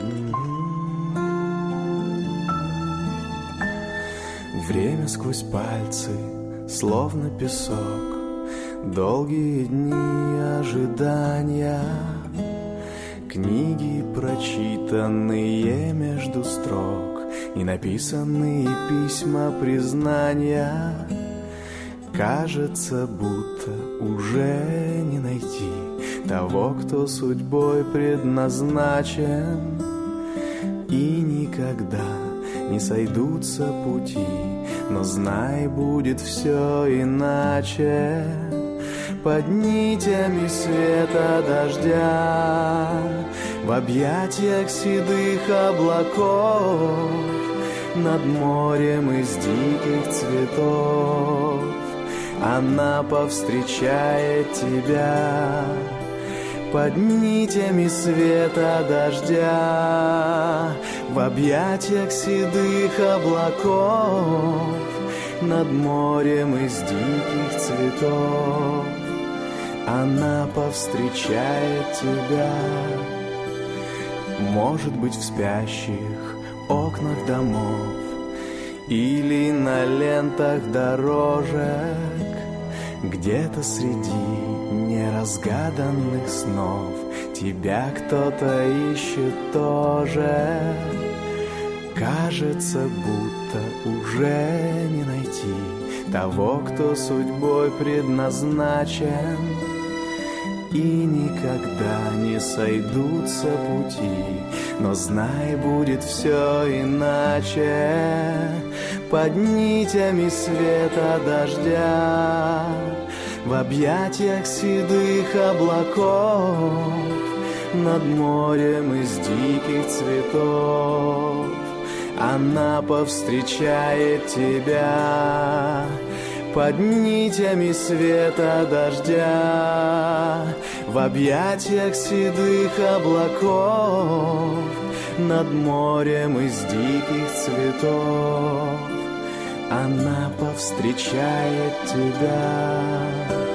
Время сквозь пальцы, словно песок, долгие дни ожидания, книги, прочитанные между строк, и написанные письма признания. Кажется, будто уже не найти того, кто судьбой предназначен, и никогда не сойдутся пути, но знай, будет все иначе. Под нитями света дождя, в объятиях седых облаков, над морем из диких цветов она повстречает тебя. Под нитями света дождя, в объятиях седых облаков, над морем из диких цветов она повстречает тебя. Может быть, в спящих окнах домов или на лентах дорожек, где-то среди неразгаданных снов тебя кто-то ищет тоже. Кажется, будто уже не найти того, кто судьбой предназначен, и никогда не сойдутся пути, но знай, будет все иначе. Под нитями света дождя, в объятиях седых облаков, над морем из диких цветов она повстречает тебя. Под нитями света дождя, в объятиях седых облаков, над морем из диких цветов она повстречает тебя.